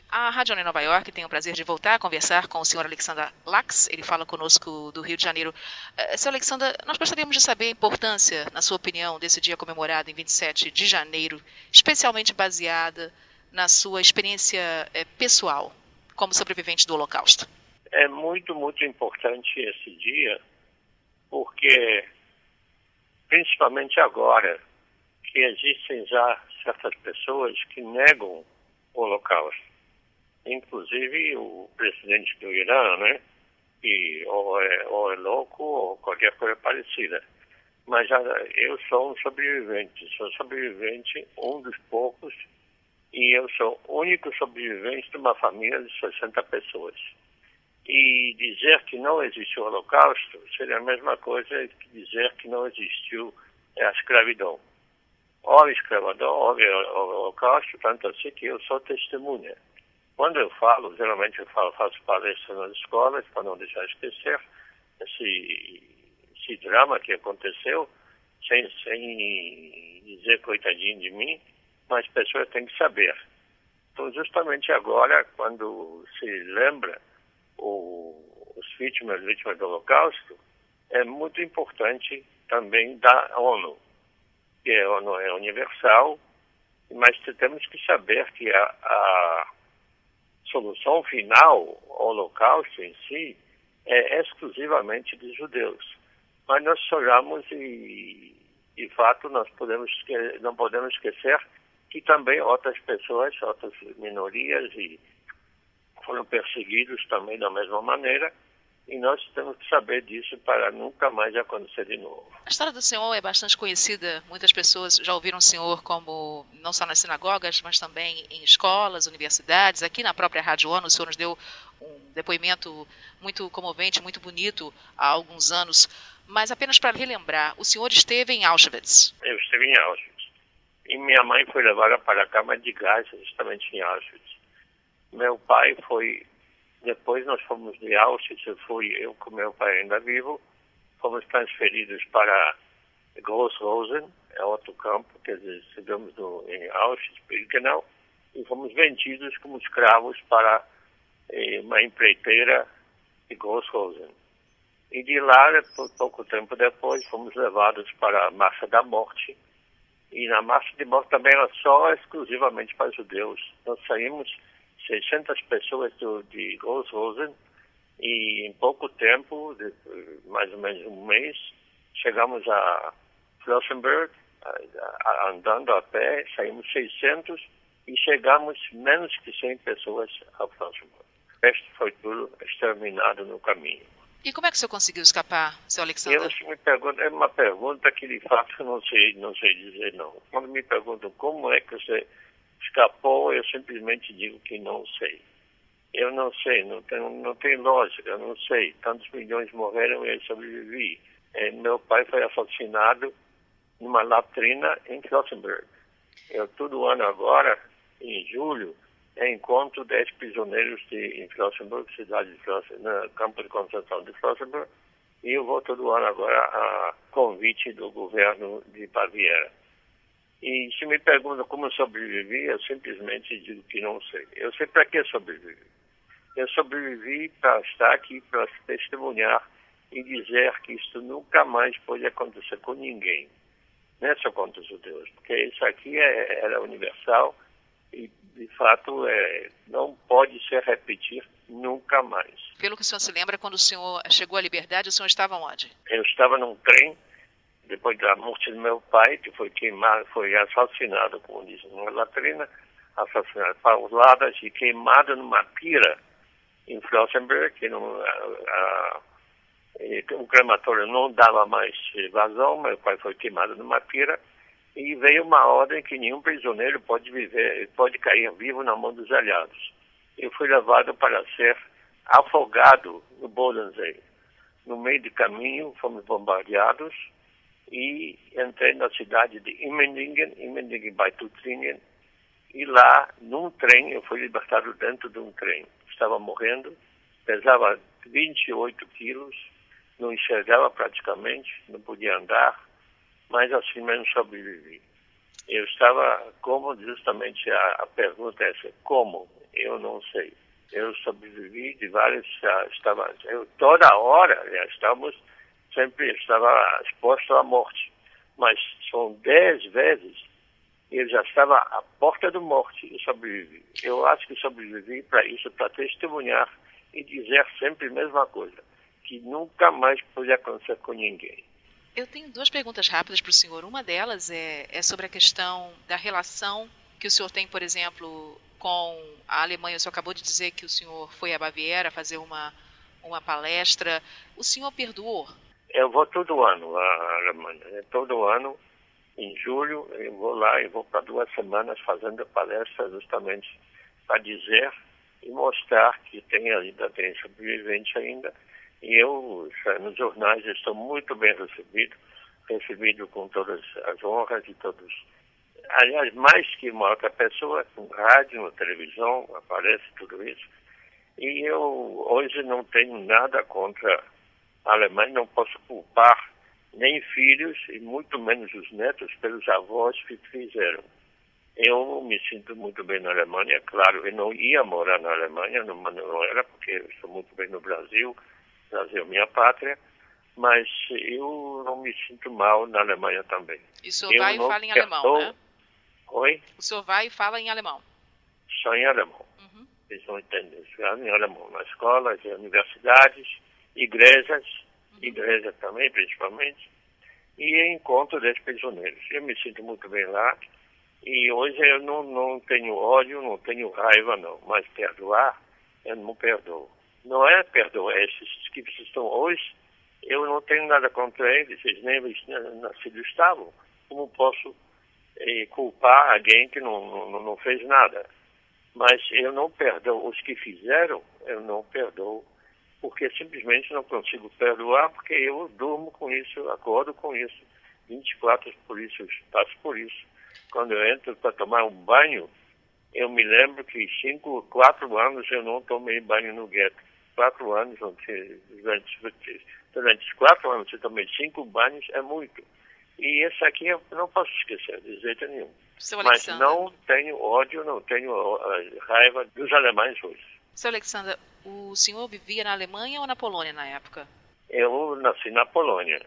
A Rádio One em Nova York tem o prazer de voltar a conversar com o Sr. Alexander Lax. Ele fala conosco do Rio de Janeiro. Sr. Alexander, nós gostaríamos de saber a importância, na sua opinião, desse dia comemorado em 27 de janeiro, especialmente baseada na sua experiência pessoal como sobrevivente do Holocausto. É muito, muito importante esse dia, porque, principalmente agora, que existem já certas pessoas que negam o Holocausto. Inclusive o presidente do Irã, né? Que ou é louco ou qualquer coisa parecida. Mas eu sou um sobrevivente, um dos poucos, e eu sou o único sobrevivente de uma família de 60 pessoas. E dizer que não existiu o Holocausto seria a mesma coisa que dizer que não existiu a escravidão. Houve escravidão, houve o Holocausto, tanto assim que eu sou testemunha. Quando eu falo, geralmente faço palestras nas escolas, para não deixar esquecer esse drama que aconteceu, sem dizer coitadinho de mim, mas as pessoas têm que saber. Então, justamente agora, quando se lembra os vítimas do Holocausto, é muito importante também da ONU, que a ONU é universal, mas temos que saber que a solução final ao Holocausto em si é exclusivamente de judeus. Mas nós choramos e, de fato, não podemos esquecer que também outras pessoas, outras minorias foram perseguidos também da mesma maneira, e nós temos que saber disso para nunca mais acontecer de novo. A história do senhor é bastante conhecida. Muitas pessoas já ouviram o senhor como, não só nas sinagogas, mas também em escolas, universidades. Aqui na própria Rádio ONU, o senhor nos deu um depoimento muito comovente, muito bonito há alguns anos. Mas apenas para relembrar, o senhor esteve em Auschwitz. Eu estive em Auschwitz. E minha mãe foi levada para a cama de gás, justamente em Auschwitz. Meu pai foi... Depois nós fomos de Auschwitz, eu com meu pai ainda vivo, fomos transferidos para Gross-Rosen, é outro campo, quer dizer, estivemos em Auschwitz-Birkenau, e fomos vendidos como escravos para uma empreiteira de Gross-Rosen. E de lá, pouco tempo depois, fomos levados para a Marcha da Morte, e na Marcha de Morte também era só exclusivamente para judeus. Nós saímos 600 pessoas de Gross-Rosen e em pouco tempo, mais ou menos um mês, chegamos a Flossenbürg, andando a pé, saímos 600 e chegamos menos que 100 pessoas a Flossenbürg. O resto foi tudo exterminado no caminho. E como é que o senhor conseguiu escapar, seu Alexander? É uma pergunta que de fato eu não sei dizer não. Quando me perguntam como é que você escapou, eu simplesmente digo que não sei. Eu não sei, não tem lógica, eu não sei. Tantos milhões morreram e eu sobrevivi. Meu pai foi assassinado numa latrina em Flossenbürg. Todo ano agora, em julho, encontro 10 prisioneiros em Flossenbürg, cidade de Flossenbürg, no campo de concentração de Flossenbürg, e eu vou todo ano agora a convite do governo de Baviera. E se me perguntam como eu sobrevivi, eu simplesmente digo que não sei. Eu sei para que sobrevivi. Eu sobrevivi para estar aqui, para testemunhar e dizer que isso nunca mais pode acontecer com ninguém. Não é só contra os judeus, porque isso aqui era universal e, de fato, não pode se repetir nunca mais. Pelo que o senhor se lembra, quando o senhor chegou à liberdade, o senhor estava onde? Eu estava num trem, depois da morte do meu pai, que foi queimado, foi assassinado, como disse, numa latrina, assassinado pauladas e queimado numa pira em Flossenbürg, que o crematório não dava mais vazão, meu pai foi queimado numa pira, e veio uma ordem que nenhum prisioneiro pode cair vivo na mão dos aliados. Eu fui levado para ser afogado no Bodensee. No meio do caminho, fomos bombardeados, e entrei na cidade de Immendingen bei Tuttlingen, e lá, num trem, eu fui libertado dentro de um trem. Estava morrendo, pesava 28 quilos, não enxergava praticamente, não podia andar, mas assim mesmo sobrevivi. Eu estava, como justamente a pergunta é essa, como? eu não sei. Eu sobrevivi de várias... toda hora, estava exposto à morte. Mas são 10 vezes eu já estava à porta da morte e sobrevivi. Eu acho que sobrevivi para isso, para testemunhar e dizer sempre a mesma coisa, que nunca mais pode acontecer com ninguém. Eu tenho 2 perguntas rápidas para o senhor. Uma delas é sobre a questão da relação que o senhor tem, por exemplo, com a Alemanha. O senhor acabou de dizer que o senhor foi à Baviera fazer uma palestra. O senhor perdoou? Eu vou todo ano à Alemanha. Todo ano, em julho, eu vou lá e vou para 2 semanas fazendo palestra justamente para dizer e mostrar que tem sobrevivente ainda. E eu, nos jornais, estou muito bem recebido com todas as honras e todos. Aliás, mais que uma outra pessoa, com rádio, na televisão, aparece tudo isso. E eu hoje não tenho nada contra a Alemanha, não posso culpar nem filhos e muito menos os netos pelos avós que fizeram. Eu me sinto muito bem na Alemanha, claro, eu não ia morar na Alemanha, não era, porque eu estou muito bem no Brasil é minha pátria, mas eu não me sinto mal na Alemanha também. E o senhor vai e fala em alemão, né? Oi? O senhor vai e fala em alemão? Só em alemão. Eles não entendem, em alemão, nas escolas, universidades, igrejas também, principalmente, e encontro dos prisioneiros. Eu me sinto muito bem lá, e hoje eu não tenho ódio, não tenho raiva, não, mas perdoar, eu não perdoo. Não é perdoar esses que estão hoje, eu não tenho nada contra eles, eles nem nascidos estavam. Como posso culpar alguém que não fez nada? Mas eu não perdoo os que fizeram, eu não perdoo, porque simplesmente não consigo perdoar, porque eu durmo com isso, acordo com isso, 24 por isso, passo por isso. Quando eu entro para tomar um banho, eu me lembro que 4 anos eu não tomei banho no gueto. 4 anos, durante 4 anos eu tomei 5 banhos, é muito. E esse aqui eu não posso esquecer, de jeito nenhum. Mas não tenho ódio, não tenho raiva dos alemães hoje. Seu Alexander, o senhor vivia na Alemanha ou na Polônia na época? Eu nasci na Polônia.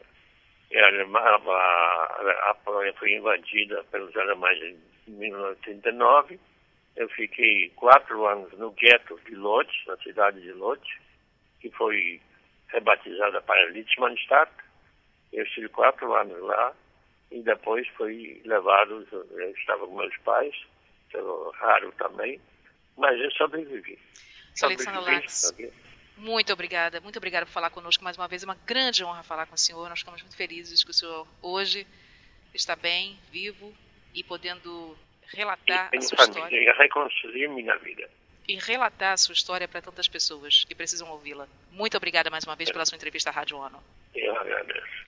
A Polônia foi invadida pelos alemães em 1939. Eu fiquei 4 anos no gueto de Lodz, na cidade de Lodz, que foi rebatizada para Litzmannstadt. Eu estive 4 anos lá e depois fui levado, eu estava com meus pais, raro também, mas eu sobrevivi. Sr. Alexander Lax, muito obrigada por falar conosco mais uma vez. É uma grande honra falar com o senhor. Nós ficamos muito felizes que o senhor hoje está bem, vivo e podendo relatar a sua história. E reconstruir minha vida. E relatar a sua história para tantas pessoas que precisam ouvi-la. Muito obrigada mais uma vez pela sua entrevista à Rádio ONU. Eu agradeço.